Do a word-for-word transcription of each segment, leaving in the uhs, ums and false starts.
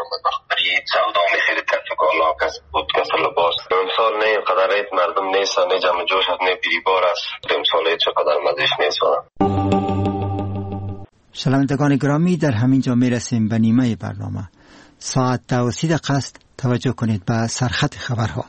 آمد برای سودا میخرید کسی کالا کسی پودکست لباس. امسال نه اینقدر ریت مردم نیست نه جمع جوش هست نه بیریبار است. امسال چقدر مزیش نیست. شنوندگان گرامی، در همین جا میرسیم به نیمه برنامه. ساعت دو و سی دقیقه است. توجه کنید به سرخط خبرها.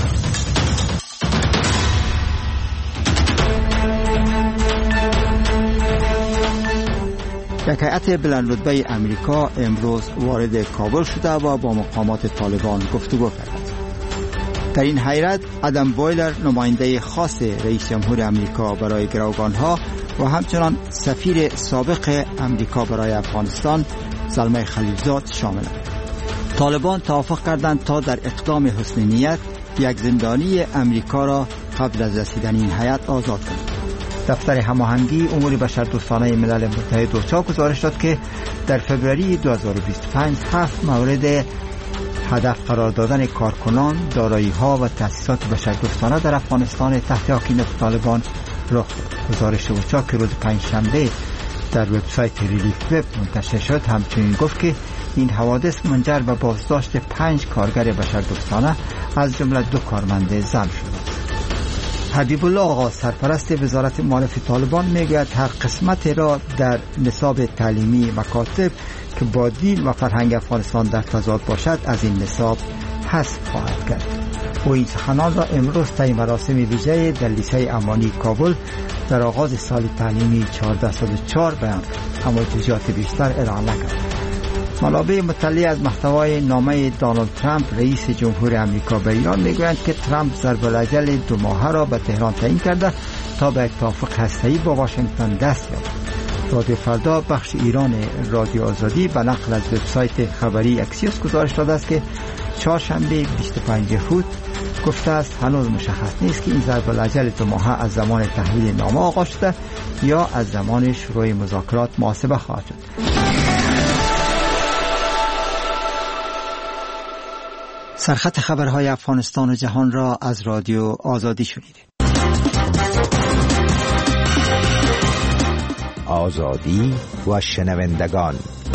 یک هیئت بلند رتبه امریکا امروز وارد کابل شده و با مقامات طالبان گفتگو کرد. در این هیئت ادم بویلر، نماینده خاص رئیس جمهور امریکا برای گروگانها و همچنان سفیر سابق امریکا برای افغانستان زلمه خلیلزاد شاملند. طالبان توافق کردند تا در اقدام حسن نیت یک زندانی امریکا را قبل از رسیدن این هیئت آزاد کنند. دفتر هماهنگی امور بشردوستانه ملل متحد اوچا گزارش داد که در فوریه دو هزار و بیست و پنج هفت مورد هدف قرار دادن کارکنان، دارایی‌ها و تأسیسات بشردوستانه در افغانستان تحت حاکمیت طالبان رخ داد. گزارش اوچا که روز پنجشنبه در وبسایت ریلیف وب منتشر شد همچنین گفت که این حوادث منجر به بازداشت پنج کارگر بشردوستانه از جمله دو کارمند زن شد. حبیب الله آقا، سرپرست وزارت معارف طالبان، میگوید هر قسمت را در نصاب تعلیمی مکاتب که با دین و فرهنگ افغانستان در تضاد باشد از این نصاب حذف خواهد کرد. او این سخنان را امروز طی مراسم ویژه در لیسه امانی کابل در آغاز سال تعلیمی چهارده صد و چهار بیان کرد، اما جزئیات بیشتر ارائه نکرد. منابع مطلع از محتوای نامه دونالد ترامپ رئیس جمهور امریکا به ایران میگویند که ترامپ ضرب الاجل دو ماهه را به تهران تعیین کرده تا به توافق هسته‌ای با واشنگتن دست یابد. رادیو فردا بخش ایران رادیو آزادی به نقل از وبسایت خبری اکسیوس گزارش داده است که چهارشنبه بیست و پنجم هوت گفته است هنوز مشخص نیست که این ضرب الاجل دو ماهه از زمان تحویل نامه آغاز شده یا از زمان شروع مذاکرات محاسبه خواهد شد. سرخط خبرهای افغانستان و جهان را از رادیو آزادی شنیدید. آزادی و شنوندگان.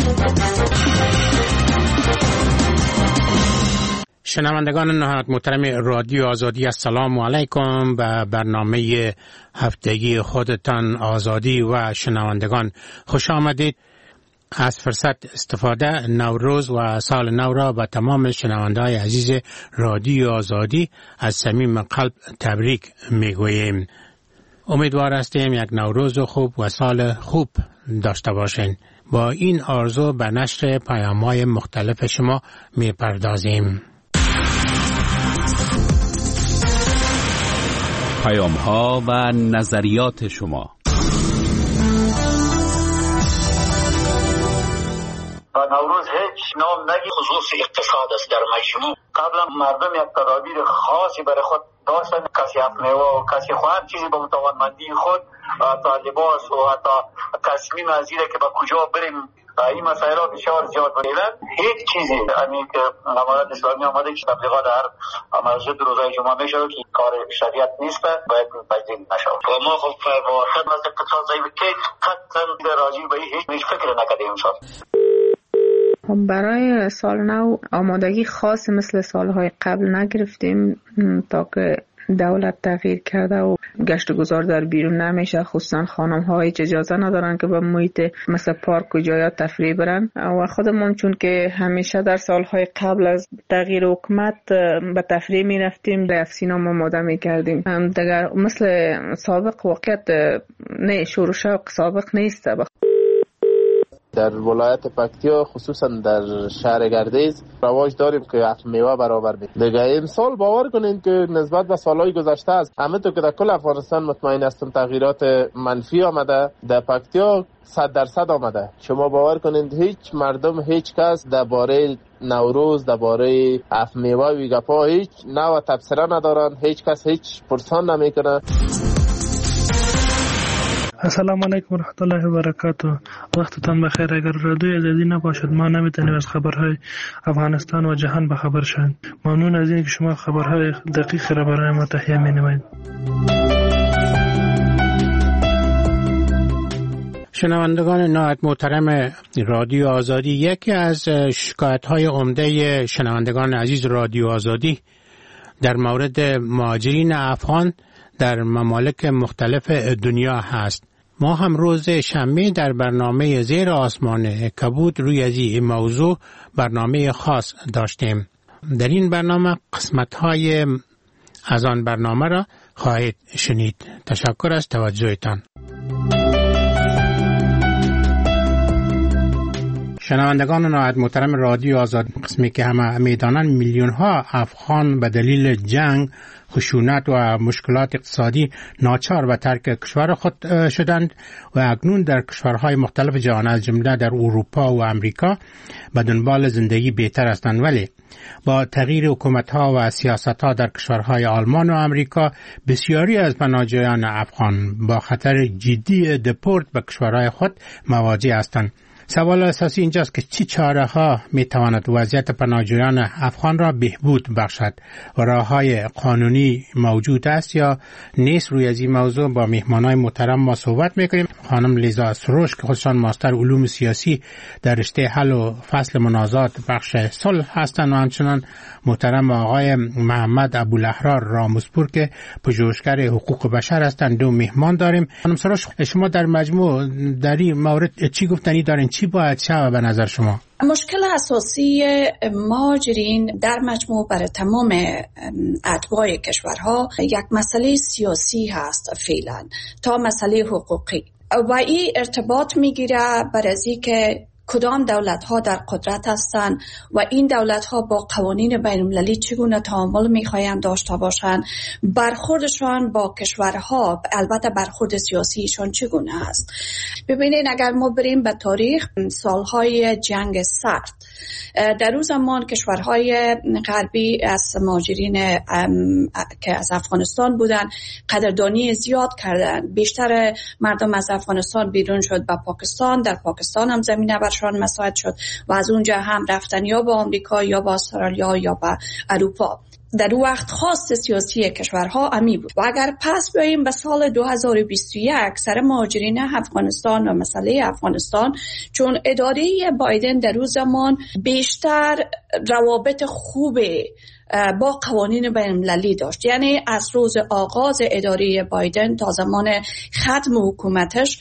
شنوندگان نهایت محترم رادیو آزادی، السلام علیکم. به برنامه هفتگی خودتان آزادی و شنوندگان خوش آمدید. از فرصت استفاده نوروز و سال نو را به تمام شنونده‌های عزیز رادیو آزادی از صمیم قلب تبریک میگوییم. امیدوار هستیم یک نوروز خوب و سال خوب داشته باشین. با این آرزو به نشر پیام‌های مختلف شما میپردازیم. پیام‌ها و نظریات شما. نوروز هیچ نام نگی، خصوص اقتصاد است. در مجموع قبلا مردم یک تدابیر خاصی برای خود داشتن، کسی افمیوه و کسی خواهد چیزی به متوانمندی خود تا لباس و حتی تصمیم از اینه که به کجا بریم این مسائل ها بسیار زیاد بودن. هیچ چیزی همین که امارت اسلامی آمده که تبلیغات هر مسجد روزای جمعه میشه که کار شریعت نیست، باید پذیرفته نشود. و ما خب واقعا از اقتصاد ضعیف که قطعا راجع به هیچ فکر نکردیم امسال. برای سال نو آمادگی خاص مثل سالهای قبل نگرفتیم تا که دولت تغییر کرده و گشت گذار در بیرون نمیشه، خصوصا خانم ها هیچ اجازه ندارن که به محیط مثل پارک و جایا تفریح برن و خودمون چون که همیشه در سالهای قبل از تغییر حکومت به تفریح می رفتیم، در سینما آماده می کردیم. دیگر مثل سابق واقعیت نه، شور و شوق سابق نیست. در ولایت پکتیا خصوصا در شهر گردیز رواج داریم که افت میوه برابر بید. دیگه این سال باور کنین که نسبت به سالهای گذشته است همه تو که در کل افغانستان مطمئن هستم تغییرات منفی آمده، در پکتیا صد درصد آمده. شما باور کنین هیچ مردم هیچ کس درباره نوروز درباره افت میوه و گپا هیچ نوع تبصره ندارن، هیچ کس هیچ پرسان نمیکنه. السلام علیکم و رحمت الله و برکاته. وقتتان بخیر. اگر رادیو آزادی نباشد ما نمیتونیم از خبرهای افغانستان و جهان بخبر شویم. ممنون از این که شما خبرهای دقیق را برای ما تهیه می‌نمایید. شنوندگان نهایت محترم رادیو آزادی، یکی از شکایت‌های عمده شنوندگان عزیز رادیو آزادی در مورد مهاجرین افغان در ممالک مختلف دنیا هست. ما هم روز شنبه در برنامه زیر آسمان کبود روی از این موضوع برنامه خاص داشتیم. در این برنامه قسمت‌های از آن برنامه را خواهید شنید. تشکر از توجهتان. شنوندگان نهایت محترم رادیو آزاد، قسمی که همه میدانند میلیون ها افغان به دلیل جنگ، خشونت و مشکلات اقتصادی ناچار به ترک کشور خود شدند و اکنون در کشورهای مختلف جهان از جمله در اروپا و امریکا به دنبال زندگی بهتر هستند. ولی با تغییر حکومت‌ها و سیاست‌ها در کشورهای آلمان و امریکا، بسیاری از پناهجویان افغان با خطر جدی دپورت به کشورهای خود مواجه هستند. سوال اساسی اینجاست که چه چاره‌ها می‌تواند وضعیت پناهجویان افغان را بهبود بخشد و راه‌های قانونی موجود است یا نیست؟ روی از این موضوع با مهمانای محترم ما صحبت می‌کنیم. خانم لیزا سروش که خودشان ماستر علوم سیاسی در رشته حل و فصل منازعات بخش صلح هستند و همچنان محترم آقای محمد ابوالاحرار راموزپور که پژوهشگر حقوق بشر هستند. دو مهمان داریم. خانم سروش، شما در مجموع در این مورد چی گفتنی دارین؟ چی باید شود به نظر شما؟ مشکل اساسی مهاجرین در مجموع برای تمام اتباع کشورها یک مسئله سیاسی هست فعلا تا مسئله حقوقی و این ارتباط میگیره بر از اینکه کدام دولت‌ها در قدرت هستند و این دولت‌ها با قوانین بین‌المللی چگونه تعامل می‌خواهند داشته باشند، برخوردشان با کشورها، البته برخورد سیاسیشان چگونه است. ببینید اگر ما بریم به تاریخ سالهای جنگ سرد، در اون زمان کشورهای غربی از مهاجرین که از افغانستان بودند قدردانی زیاد کردند. بیشتر مردم از افغانستان بیرون شد به پاکستان، در پاکستان هم زمینه برشان مساعد شد و از اونجا هم رفتن یا به آمریکا یا به استرالیا یا به اروپا. در اون وقت خواست سیاسی کشورها امی بود. و اگر پس بیاییم به سال دو هزار و بیست و یک، سر مهاجرین افغانستان و مسئله افغانستان، چون اداره بایدن در اون زمان بیشتر روابط خوبه با قوانین بین‌المللی داشت، یعنی از روز آغاز اداره بایدن تا زمان ختم حکومتش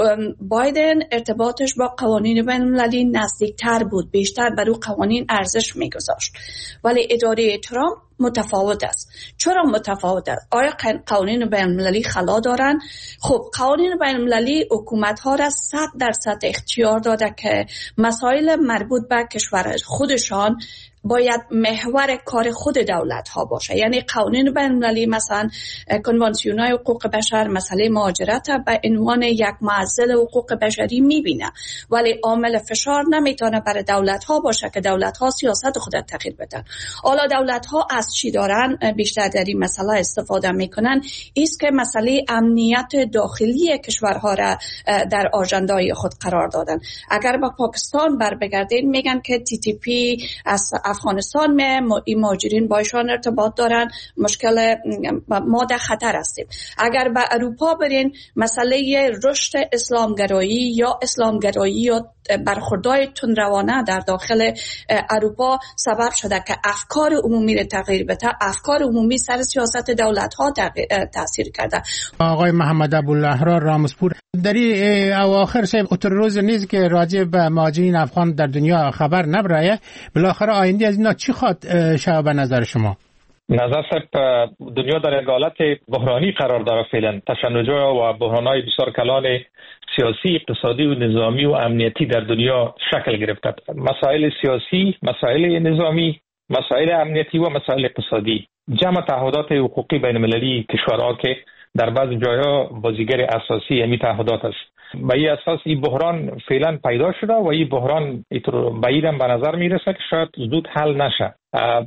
بایدن ارتباطش با قوانین بین‌المللی نزدیکتر بود، بیشتر بر او قوانین ارزش می‌گذاشت. ولی اداره ترامپ متفاوت است. چرا متفاوت است؟ آیا قوانین بین‌المللی خلا دارن؟ خب قوانین بین‌المللی حکومت‌ها را صد درصد اختیار داده که مسائل مربوط به کشور خودشان باید محور کار خود دولت ها باشه. یعنی قوانین بین‌المللی مثلا کنوانسیون های حقوق بشر مسئله مهاجرت به عنوان یک معضل حقوق بشری میبینه، ولی عامل فشار نمیتونه برای دولت ها باشه که دولت ها سیاست خود تغییر بدن. حالا دولت ها از چی دارن بیشتر در این مسئله استفاده میکنن؟ است که مسئله امنیت داخلی کشورها را در آژندای خود قرار دادن. اگر با پاکستان بر بگردین میگن که تی تی پی از افغانستان می مهاجرین با ایشان ارتباط دارن، مشکل ما در خطر هستیم. اگر به اروپا برین مسئله رشد اسلامگرایی یا اسلامگرایی یا برخوردهای تندروانه در داخل اروپا سبب شده که افکار عمومی را تغییر بده. افکار عمومی سر سیاست دولت ها تاثیر کرده. آقای محمد ابوالاحرار راموزپور، در این اواخر شب اتر روز نیست که راجع به مهاجرین افغان در دنیا خبر نبرایه، بالاخره آینده از اینا چی خواد شما به نظر شما؟ نظر صاحب، دنیا در یک حالت بحرانی قرار داره فعلا. تشنج‌ها و بحران‌های بسیار کلان سیاسی، اقتصادی و نظامی و امنیتی در دنیا شکل گرفته. مسائل سیاسی، مسائل نظامی، مسائل امنیتی و مسائل اقتصادی، جمع تعهدات حقوقی بین‌المللی کشورها که در بعض جاها بازیگر اساسی همین تعهدات است. به این اساس این بحران فعلا پیدا شده و این بحران بعیداً به نظر میرسه که شاید زود حل نشه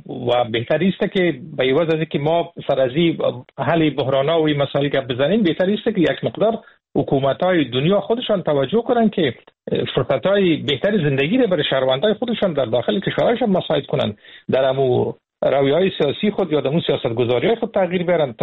و بهتر است که به عوض از اینکه ما سر از این حل بحران‌ها و این مسائل که بزنیم، بهتر است که یک مقدار حکومت‌های دنیا خودشان توجه کنن که فرصت‌های بهتر زندگی را برای شهروندان خودشان در داخل کشورشان مساعد کنن، در امو رویه‌های سیاسی خود یا در امو سیاست‌گذاری‌های خود تغییر بیارن تا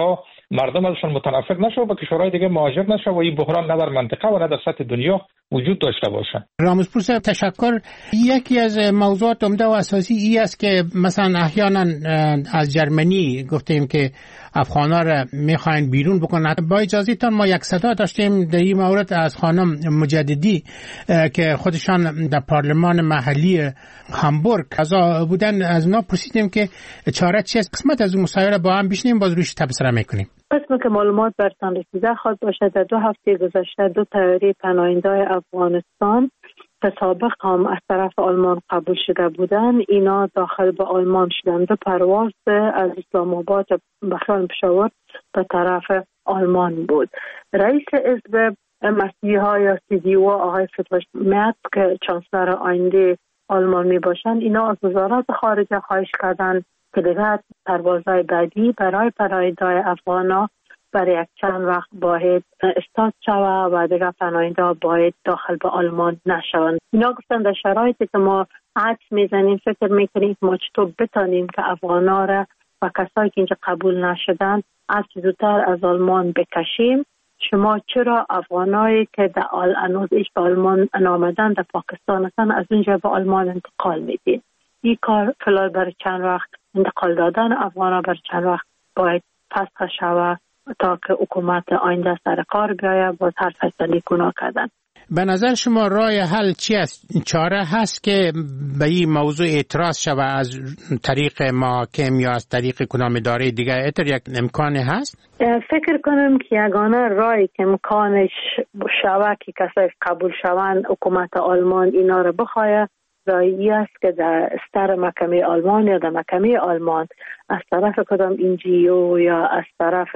مردم ازشان متنفر نشه و به کشورهای دیگه مهاجر نشه و این بحران نه در منطقه و نه در سطح دنیا وجود داشته باشه. رامزپور صاحب تشکر. یکی از موضوعات عمده و اساسی ای است که مثلا احیانا از جرمنی گفتیم که افغانا را میخواین بیرون بکنن. با اجازهتان ما یک صدا داشتیم در این مورد از خانم مجددی که خودشان در پارلمان محلی هامبورگ اعضا بودن. از اونا پرسیدیم که چاره چیست. قسمت از اون مسائل با هم بشنیم باز روش تبصره میکنیم. قسمی که معلومات برتان رسیده خواهد باشد در دو هفته گذشته دو طیاره پناهندگان افغانستان که سابق هم از طرف آلمان قبول شده بودند اینا داخل به آلمان شدند. دو پرواز از اسلام آباد به خیال پشاور به طرف آلمان بود. رئیس حزب مسیحی ها یا سی دی او آقای فتوش میاد که چانسلر آینده آلمان می باشند اینا از وزارت خارجه خواهش کردند که دیگر پروازهای بعدی برای پناهندگان افغانا برای یک چند وقت باید استارت شود و دیگر پناهندگان باید داخل به آلمان نشوند. اینا گفتن در شرایطی که ما عکس میزنیم فکر میکنیم ما چطور بتانیم که افغانا را و کسایی که اینجا قبول نشدن از زودتر از آلمان بکشیم. شما چرا افغانایی که در هنوز ایش به آلمان نامدن در پاکستان هستن از اونجا به آلمان انتقال میدین؟ این کار فلال برای چند وقت انتقال دادن افغانا برای چند وقت باید فسخ شود تا که حکومت آینده سر کار بیاید باز هر فیصله گناه کردن. به نظر شما راه حل چی است؟ چاره هست که به این موضوع اعتراض شود از طریق محاکم یا از طریق کدام اداره دیگه؟ اتر یک امکان هست؟ فکر کنم که یگانه راهی که امکانش شود که کسایی قبول شوند حکومت آلمان اینا رو بخواهد راهی است که در استر محکمه آلمان یا در محکمه آلمان از طرف کدام انجیو یا از طرف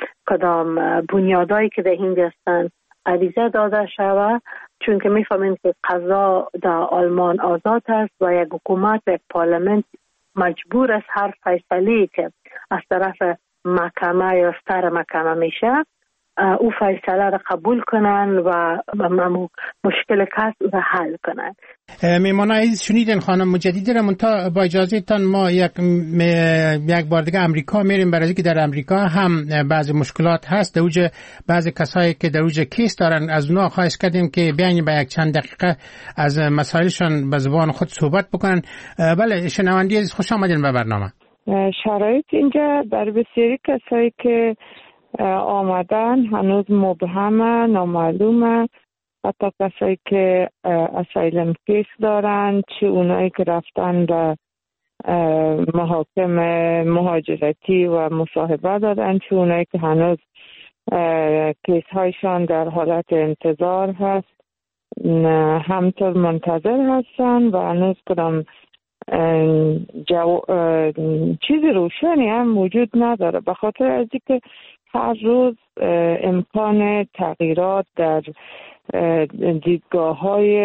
کدام بنیادایی که در هند هستند عریضه داده شود، چون که میفهمیم که قضا در آلمان آزاد است و یک حکومت و یک پارلمنت مجبور است هر فیصله که از طرف محکمه یا استر محکمه میشه او فیصله را قبول کنن و مشکل کس را حل کنن. میمانا عزیز شنیدین خانم مجددی را منتها با اجازه تان ما یک یک بار دیگه امریکا میریم برای اینکه در امریکا هم بعضی مشکلات هست. در اوج بعضی کسایی که در اوج کیس دارن از اونها خواهش کردیم که بیاین به یک چند دقیقه از مسائلشان به زبان خود صحبت بکنن. بله شنوندی عزیز خوش آمدین به برنامه. شرایط اینجا بر بسیاری کسایی که آمدن هنوز مبهمه، نامعلومه. حتی کسایی که اسایلم کیس دارن، چه اونایی که رفتن به محاکم مهاجرتی و مصاحبه دادن، چه اونایی که هنوز کیس هایشان در حالت انتظار هست، همطور منتظر هستن و هنوز کدام جو... چیز روشنی هم وجود نداره، به خاطر از اینکه هر روز امکان تغییرات در دیدگاه های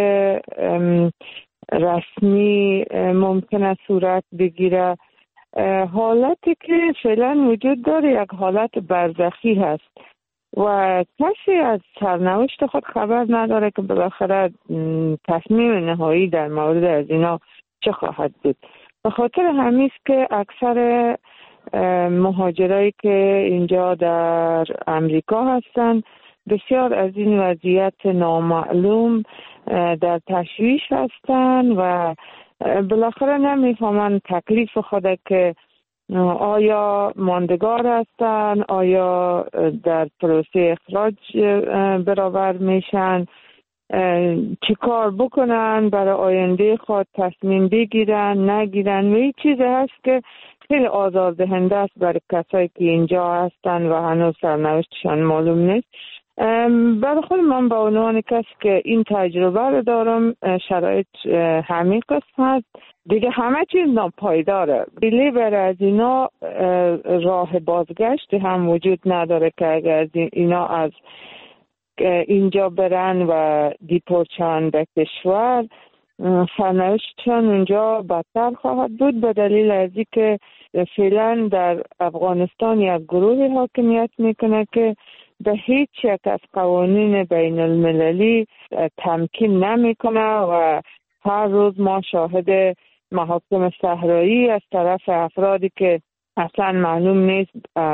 رسمی ممکنه صورت بگیره. حالتی که فعلا وجود داره یک حالت برزخی هست و کسی از سرنوشت خود خبر نداره که بالاخره تصمیم نهایی در مورد از اینا چه خواهد بود. به خاطر همین است که اکثر مهاجرایی که اینجا در امریکا هستند بسیار از این وضعیت نامعلوم در تشویش هستند و بالاخره نمیفهمند تکلیف خود که آیا ماندگار هستند، آیا در پروسه اخراج برابر میشن، چی کار بکنن برای آینده خود، تصمیم بگیرن نگیرن. و این چیز هست که خیلی آزاردهنده است برای کسایی که اینجا هستن و هنوز سرنوشتشان معلوم نیست. برای خود من به عنوان کسی که این تجربه رو دارم، شرایط همین قسم هست دیگه، همه چیز ناپایداره. بیلی برای از اینا راه بازگشت هم وجود نداره که اگر از اینا از اینجا برن و دیپورتشان به کشور، سرنوشتشان اونجا بدتر خواهد بود، به دلیل از اینکه فعلا در افغانستان یک گروه حاکمیت میکنه که به هیچ یک از قوانین بین المللی تمکین نمیکنه و هر روز ما شاهد محاکم صحرایی از طرف افرادی که اصلا معلوم نیست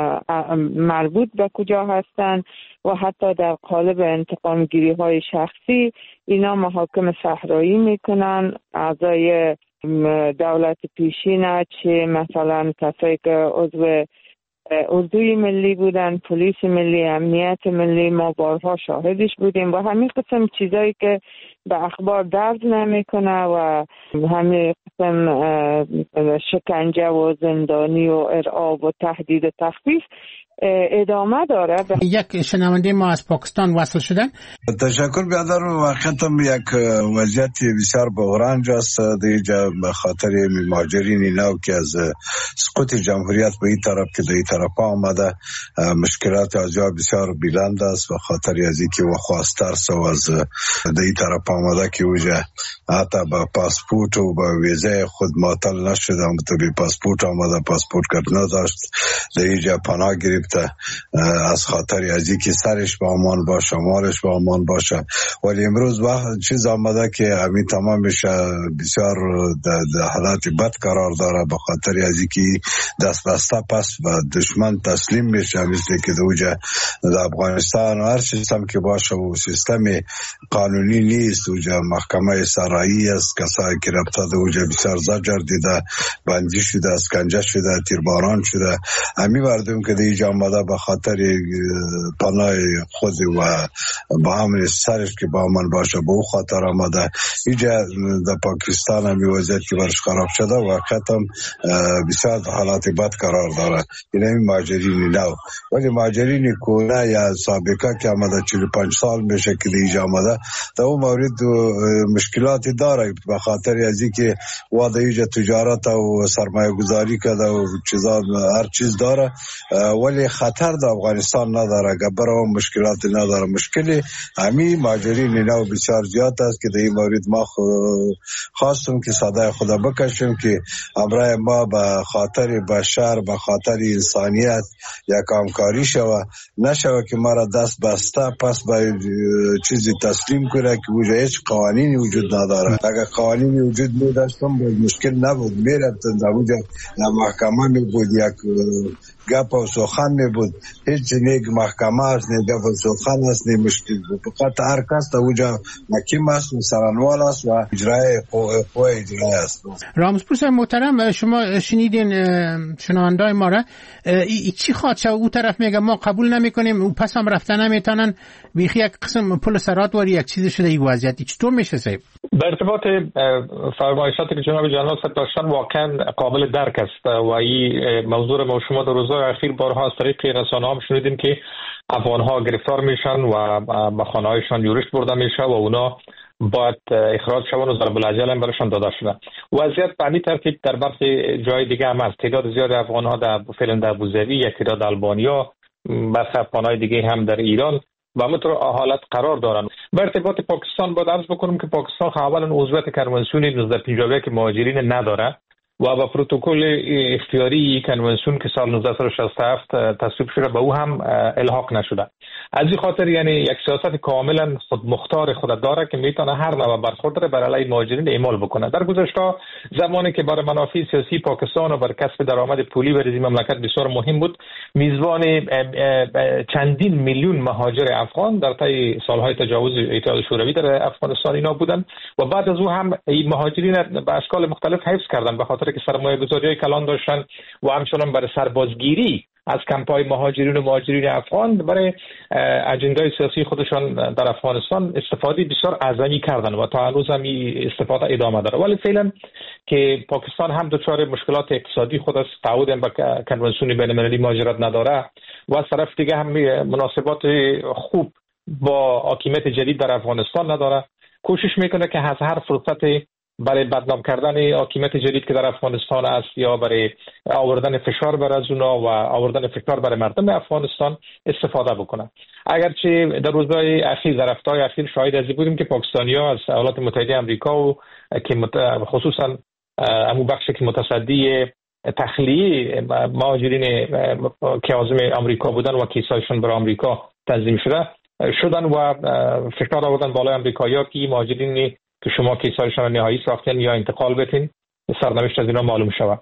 مربوط به کجا هستند و حتی در قالب انتقام گیری های شخصی اینا محاکم صحرایی میکنن. اعضای دولت پیشین چه مثلا کسایی که عضو اردوی ملی بودن، پلیس ملی، امنیت ملی، ما بارها شاهدش بودیم و همین قسم چیزایی که به اخبار درز نمیکنه و همین قسم شکنجه و زندانی و ارعاب و تهدید و تخفیف ادامه داره. یک شنونده ما از پاکستان وصل شدن. تشکر بیادر. واقعا یک وضعیت بسیار بحران است دیگه به خاطر مهاجرین نو که از سقوط جمهوریت به این طرف که به این طرف آمده مشکلات از جا بسیار بلند است به خاطر از اینکه و خواستر سو از این طرف آمده که وجه حتی با پاسپورت و با ویزه خود معطل نشده تو به پاسپورت آمده پاسپورت کرد نداشت دیگه پناه گرفت از خاطر از اینکه سرش با امان باشه مالش با امان باشه. ولی امروز وقت چیز آمده که همین تمامش بسیار در حالت بد قرار داره به خاطر از اینکه دست بسته پس و دشمن تسلیم میشه مثل که دوجه در افغانستان هر سیستم که باشه و سیستم قانونی نیست دوجه محکمه سرایی است کسایی که رفته دوجه بسیار زجر دیده بندی شده اسکنجه شده تیرباران شده همین مردم که دیجه آمده به خاطر پناه خود و با همین سرش که با من باشه به او خاطر آمده اینجا در پاکستان همی وضعیت که برش خراب شده و ختم بسیار حالات بد قرار داره. این همی مهاجرین نو ولی مهاجرین کونه یا سابقه که آمده چهل و پنج سال میشه که دیجا آمده در اون مورد مشکلاتی داره به خاطر از این که واده ایجا تجارت و سرمایه گذاری کرده و چیزا هر چیز داره ولی خطر در افغانستان نداره گبر و مشکلاتی نداره. مشکلی همین مهاجرین نو بسیار زیاد است که در این مورد ما خواستم که صدای خدا بکشیم که امرای ما به خاطر بشر به خاطر انسانیت یک همکاری شوه نشوه که ما را دست بسته پس به چیزی تسلیم کنه که وجود هیچ قوانینی وجود نداره. اگر قوانینی وجود می داشتم مشکل نبود میرفتن در وجود محکمه می بود یک گپ و سخن می بود هیچ نیک محکمه است نه گپ و سخن است نه مشکل بود فقط هر کس در وجود محکم است و سرانوال است و اجرای قوه اجرای است. رامزپور صاحب محترم شما شنیدین شنوندای ما را ای چی خواهد شد او طرف میگه ما قبول نمی کنیم او پس هم رفتن نمیتونن بیخی یک قسم پل سرات واری یک چیز شده این وضعیت چطور میشه صاحب؟ به ارتباط فرمایشاتی که جناب جناب داشتن واقعا قابل درک است و این موضوع ما شما در روزهای اخیر بارها از طریق رسانه هم شنیدیم که افغان‌ها گرفتار میشن و به خانه‌هایشان یورش برده میشه و اونا باید اخراج شون و ضرب الاجل هم برشان داده شده. وضعیت به همین ترتیب در برخی جای دیگه هم است. تعداد زیاد افغان‌ها در فعلا در ابوظبی، یک تعداد آلبانیا، برخی افغان‌های دیگه هم در ایران و همینطور حالت قرار دارن. به ارتباط پاکستان باید عرض بکنم که پاکستان اولا عضویت کنوانسیون نوزده پنجاه و یک مهاجرین نداره و با پروتکل اختیاری کنوانسیون که سال نوزده شصت و هفت تصویب شده به او هم الحاق نشده. از این خاطر یعنی یک سیاست کاملا خود مختار خود داره که میتونه هر نوع برخورد بر علیه مهاجرین اعمال بکنه. در گذشته زمانی که برای منافع سیاسی پاکستان و بر کسب درآمد پولی برای این مملکت بسیار مهم بود میزبان چندین میلیون مهاجر افغان در طی سالهای تجاوز اتحاد شوروی در افغانستان اینا بودن و بعد از او هم این مهاجرین به اشکال مختلف حفظ کردن به خاطر که سرمایه گذاری کلان داشتن و همچنان برای سربازگیری از کمپ‌های مهاجرین و مهاجرین افغان برای اجندای سیاسی خودشان در افغانستان استفاده بسیار اعظمی کردن و تا هنوز هم این استفاده ادامه داره. ولی فعلا که پاکستان هم دچار مشکلات اقتصادی خود است، تعهد با کنوانسیون بین‌المللی مهاجرت نداره و از طرف دیگه هم مناسبات خوب با حاکمیت جدید در افغانستان نداره، کوشش میکنه که از هر فرصتی برای بدنام کردن حاکمیت جدید که در افغانستان است یا برای آوردن فشار بر از اونا و آوردن فشار برای مردم افغانستان استفاده بکنه. اگرچه در روزهای اخیر در هفته‌های اخیر شاهد از بودیم که پاکستانی‌ها از ایالات متحده آمریکا و که خصوصا همو بخشی که متصدی تخلیه مهاجرین که عازم آمریکا بودن و کیسایشون برای آمریکا تنظیم شده شدن و فشار آوردن بالای آمریکایی‌ها که مهاجرین که شما کیسایشان نهایی ساختین یا انتقال بتین سرنوشت از اینا معلوم شود.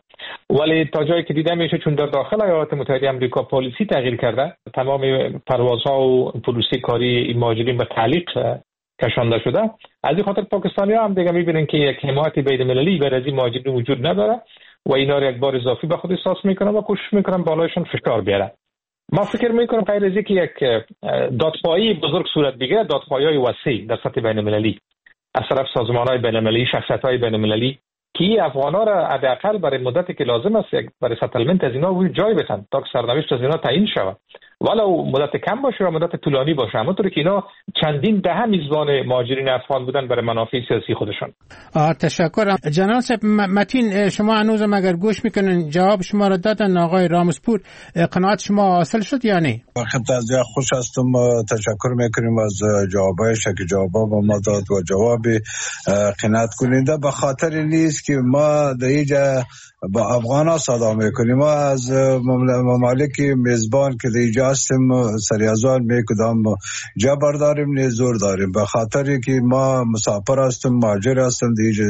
ولی تا جایی که دیده میشه چون در داخل ایالات متحده آمریکا پلیسی تغییر کرده، تمام پروازها و پلیسی کاری مهاجرین به تعلیق کشانده شده. از این خاطر پاکستانی‌ها هم دیگه میبینن که یک حمایت بین‌المللی برای این مهاجرین وجود نداره و اینا رو یک بار اضافی به خود احساس میکنن و کوشش میکنن بالایشون فشار بیارن. ما فکر میکنم غیر از اینکه یک دادخواهی بزرگ صورت بگیره، دادخواهی‌های وسیع در سطح بین‌المللی از طرف سازمان‌های بین‌المللی، شخصیت‌های بین‌المللی که افغانا را حداقل برای مدتی که لازم است برای ستلمنت از اینا روی جای بتن تا که سرنوشت از اینا تعیین شود، ولو مدت کم باشه و مدت طولانی باشه، همونطوری که اینا چندین دهه میزبان مهاجرین افغان بودن برای منافع سیاسی خودشون. تشکر. جناب صاحب متین، شما هنوزم اگر گوش میکنین جواب شما را دادن آقای رامسپور، قناعت شما حاصل شد یا نه؟ وقت از جا خوش هستم، تشکر میکنیم از جوابایش که جواب با ما داد و جواب قناعت کننده به خاطر نیست که ما در اینجا با افغانا صدا میکنیم. ما از ممالک میزبان که در اینجا هستیم سریازان میکدام جبر داریم نه زور داریم، به خاطر که ما مسافر هستیم، مهاجر هستیم، در اینجا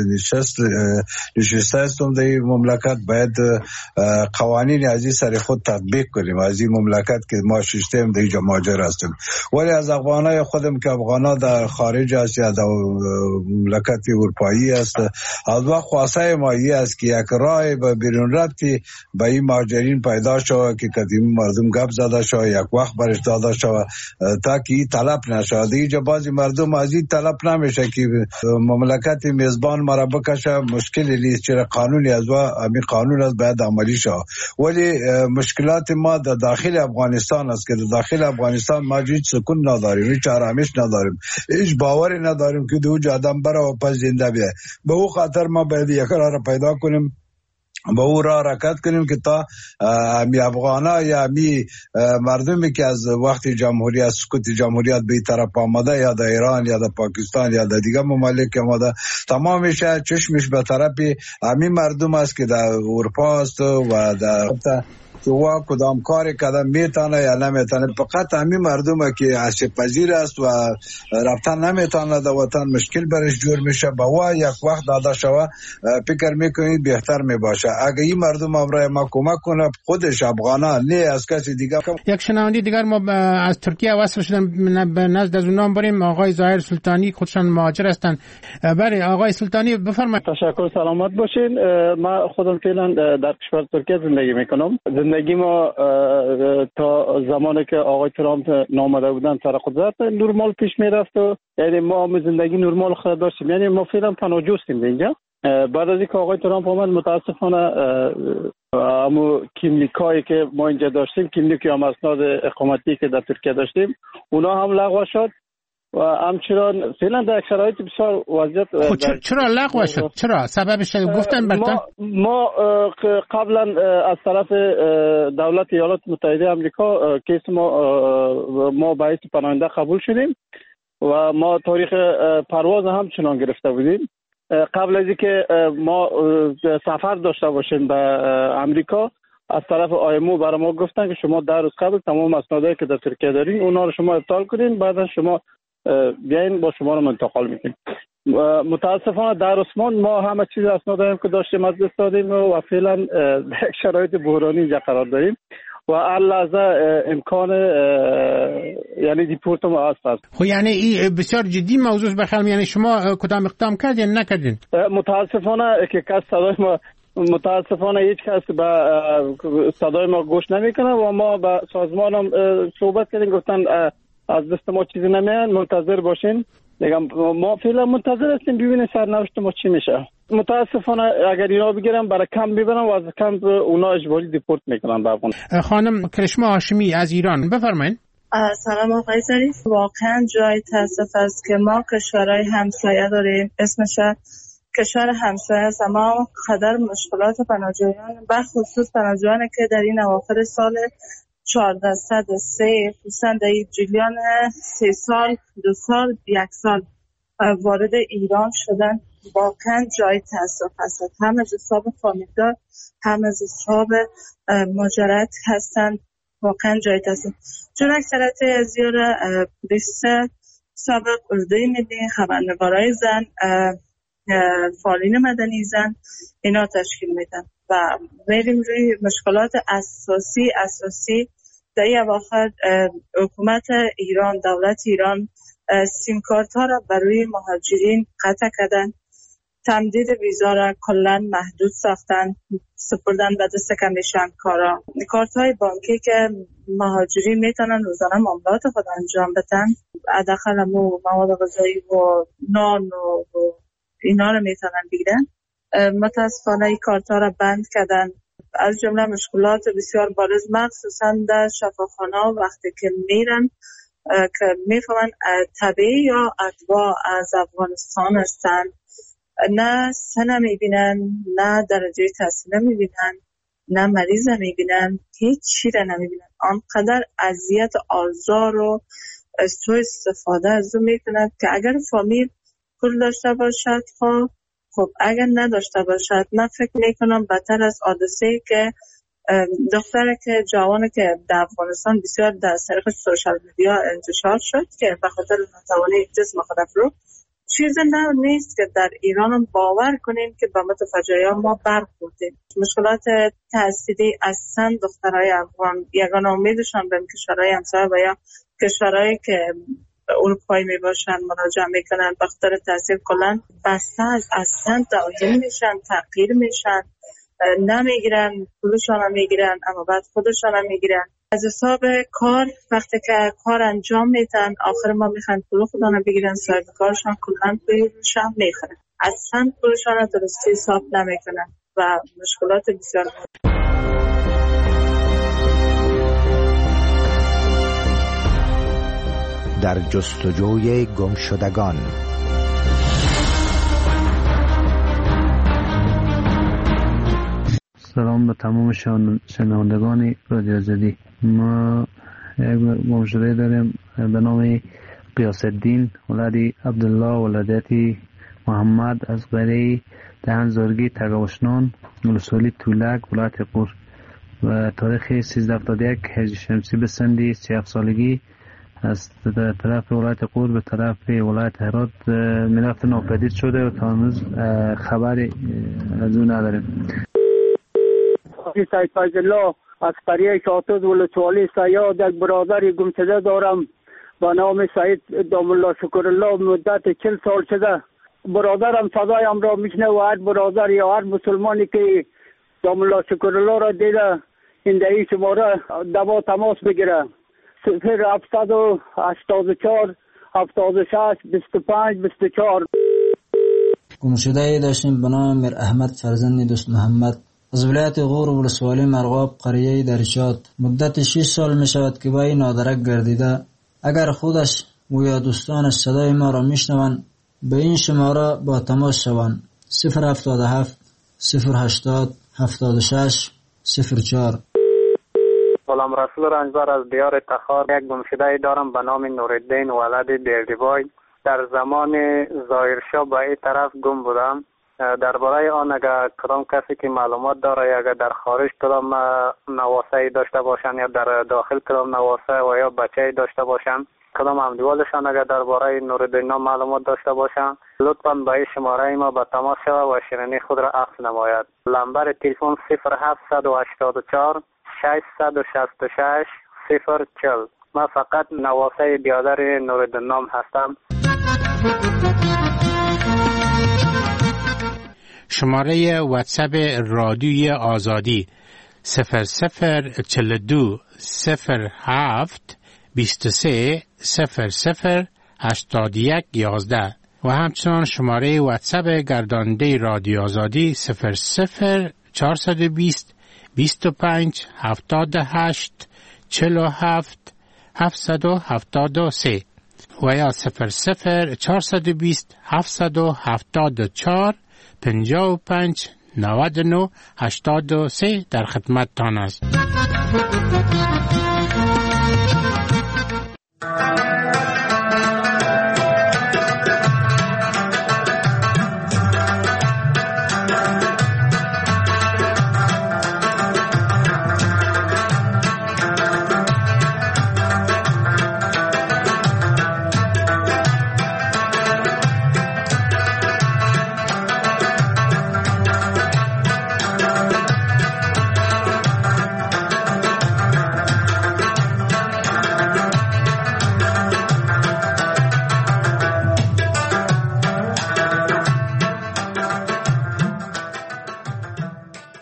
نشسته هستیم در این مملکت، باید قوانین از این سر خود تطبیق کنیم از این مملکت که ما ششتیم در اینجا مهاجر هستیم. ولی از افغانای خودم که افغانا در خارج است یا در مملکت اروپایی است، از وقت خواسته ما این است که یک راه به بیرون رفتی به این مهاجرین پیدا شود که قدیم مردم گپ زده شود، یک وقت برش داده شود تا که این طلب نشود. اینجا بعضی مردم از این طلب نمیشه که مملکت میزبان مرا بکشه، مشکلی نیست، چرا قانونی از و همین قانون از باید عملی شود. ولی مشکلات ما در داخل افغانستان است که در داخل افغانستان ما هیچ سکون نداریم، هیچ آرامش نداریم، هیچ باوری نداریم که دو آدم بره و پس زنده بیه. به او خاطر ما باید یک راه را پیدا کنیم، با او را حرکت کنیم که تا همی افغانا یا همی مردمی که از وقت جمهوریت سکوت جمهوریت به طرف آمده یا در ایران یا در پاکستان یا در دیگه ممالک آمده، تمامش چشمش به طرف همی مردم است که در اروپا است و در که وا کدام کاری کدام میتونه یا نمیتونه. فقط همین مردمه که آسیب پذیر است و رفتن نمیتونه در وطن، مشکل برش جور میشه، با وا یک وقت داده شوه فکر میکنید بهتر میباشه. اگه این مردم امرای ما کمک کنه، خودش افغانا نه از کسی دیگه. یک شنونده دیگر ما از ترکیه وصل شدن به نزد از اونام بریم. آقای ظاهر سلطانی خودشان مهاجر هستند. بله آقای سلطانی بفرمایید. تشکر، سلامت باشین. من خودم فعلا در کشور ترکیه زندگی میکنم. زندگی ما تا زمانی که آقای ترامپ نامده بودن سر قدرت نرمال پیش میرفت و یعنی ما هم زندگی نرمال خود داشتیم، یعنی ما فعلا پناهجوستیم اینجا. بعد از اینکه آقای ترامپ آمد متاسفانه همو کیملیکایی که ما اینجا داشتیم، کیملیک یا اسناد اقامتی که در ترکیه داشتیم، اونا هم لغو شد و همچنان فعلا در شرایط بسیار وضعیت. خب چرا لغو شد؟ چرا سببش گفتن برتن؟ ما, ما قبلا از طرف دولت ایالات متحده آمریکا کیس ما ما باعث پناهنده قبول شدیم و ما تاریخ پرواز همچنان گرفته بودیم. قبل از اینکه ما سفر داشته باشیم به امریکا، از طرف آیمو برای ما گفتن که شما در روز قبل تمام اسنادایی که در ترکیه دارین اونا رو شما ابطال کنین، بعد از شما بیاین با شما رو منتقل میکنیم. متاسفانه در عثمان ما همه چیز اسنادایی که داشتیم از دست دادیم و فعلا در شرایط بحرانی اینجا قرار داریم و هر لحظه امکان یعنی دیپورت ما هست. خب یعنی این بسیار جدی موضوع بخیر، یعنی شما کدام اقدام کردین نکردین؟ متاسفانه که کس صدای ما متاسفانه هیچ کس به صدای ما گوش نمیکنه و ما با سازمان هم صحبت کردیم، گفتن از دست ما چیزی نمیاد، منتظر باشین. دیگه ما فعلا منتظر هستیم ببینیم سرنوشت ما چی میشه. متاسفانه اگر اینا بگیرن برای کم ببرن و از کم اونا اجباری دیپورت میکنن به افغانستان. خانم کرشما هاشمی از ایران بفرمایید. سلام آقای ظریف، واقعا جای تاسف است که ما کشورهای همسایه داریم، اسمش کشور همسایه است، اما قدر مشکلات پناهجویان بخصوص پناهجویانی که در این اواخر سال چهاردهصد و سه خصوصا در جریان سه سال دو سال یک سال وارد ایران شدن، واقعا جای تاسف است. هم از حساب فامیلدار هم از حساب مهاجرت هستند، واقعا جای تاسف. چون اکثرت از یار پلیس سابق، اردوی ملی، خبرنگارای زن، فعالین مدنی زن اینا تشکیل میدن و و میریم روی مشکلات اساسی اساسی در این اواخر حکومت ایران، دولت ایران سیم کارت ها را برای مهاجرین قطع کردن، تمدید ویزا را کلا محدود ساختن، سپردن به دست کمیشن کارا. کارت های بانکی که مهاجرین میتونن روزانه معاملات خود انجام بدن، حداقل مواد غذایی و نان و اینا رو میتونن بگیرن، متاسفانه این کارت ها را بند کردن. از جمله مشکلات بسیار بارز مخصوصا در شفاخانه وقتی که میرن که میفهمن طبیعی یا اتباع از افغانستان هستن، نه سن میبینن، نه درجه تحصیل میبینن، نه مریض میبینن، هیچ چی را نمیبینن. آنقدر اذیت آزار و سوء استفاده از اون میکنند که اگر فامیل پول داشته باشد خب خب اگر نداشته باشد، من فکر میکنم بدتر از حادثه‌ای که دختره که جوانه که در افغانستان بسیار در طریق سوشال میدیا انتشار شد که به خاطر ناتوانی جسم خود رو، چیز نه نیست که در ایران باور کنیم که به متفجعیان ما برخوردیم. مشکلات تحصیلی اصلا دخترای افغان یگانه امیدشان به کشورهای همسایه و یا کشورهایی که اروپایی می باشن مراجعه میکنن، به خاطر تحصیل کلن بسته از اصلا توهین میشن، تغییر میشن، نمیگیرن، پولشان هم میگیرن اما بعد خودشان هم میگیرن. از حساب کار وقتی که کار انجام میدن آخر ما میخوان پول خودشان بگیرن، صاحب کارشان کلن پولشان میخرن، اصلا پولشان درستی حساب نمیکنن و مشکلات بسیار در جستجوی گمشدگان. سلام به تمام شنوندگان رادیو آزادی. ما یک گمشده داریم به نام قیاس الدین ولدی عبدالله ولادتی محمد از قریه دهن زارگی تگاوشنان ولسوالی تولک ولایت قور و تاریخ سیزده هفتاد و یک هجری شمسی به سندی سی و هفت سالگی از طرف ولایت قور به طرف ولایت هرات ملف ناپدید شده و تا امروز خبری از اون نداریم. سید فیض الله از قریه شاطز ولسوالی سیاد یک برادری گمشده دارم با نام سید دام الله شکر الله. مدت چل سال شده برادرم صدایم را میشنه و هر برادر یا هر مسلمانی که دام الله شکر الله را دیده این دهی شماره دوا تماس بگیره. صفر هفتصد و هشتاد و چهار هفتاد و شش بیست و پنج بیست و چهار. گمشده ای داشتیم به نام میر احمد فرزند دوست محمد از ولایت غور و ولسوالی مرغاب قریه درشات. مدت شش سال می شود که با این نادرک گردیده. اگر خودش و یا دوستانش صدای ما را می شنوند به این شماره با تماس شوند. صفر هفتاد و هفت صفر هشتاد هفتاد و شش صفر چهار. غلام رسول رنجبر از دیار تخار یک گمشده دارم به نام نوردین ولد بیردیبای. در زمان ظاهرشاه به این طرف گم بودم. درباره آن اگر کدام کسی که معلومات داره اگر در خارج کدام نواسه داشته باشن یا در داخل کدام نواسه و یا بچه داشته باشن، کدام همدیوالشان اگر درباره نوردین معلومات داشته باشن، لطفاً به این شماره ما به تماس شود و شیرینی خود را عکس نماید. نمبر تلفن صفر هفتصد و هشتاد و چهار ششصد و شصت و شش صفر چهل. من فقط نواسه بیادر نوردین نام هستم. شماره واتساپ رادیوی آزادی صفر صفر چهل و دو صفر هفت بیست و سه صفر صفر هشتاد و یک یازده و همچنان شماره واتساپ گرداننده رادیو آزادی صفر صفر چهارصد و بیست بیست و پنج هفتاد و هشت چهل و هفت هفتصد و هفتاد و سه و یا صفر صفر چهارصد و بیست هفتصد و هفتاد و چهار پنجاه و پنج نود و نه هشتاد و سه در خدمت تان است.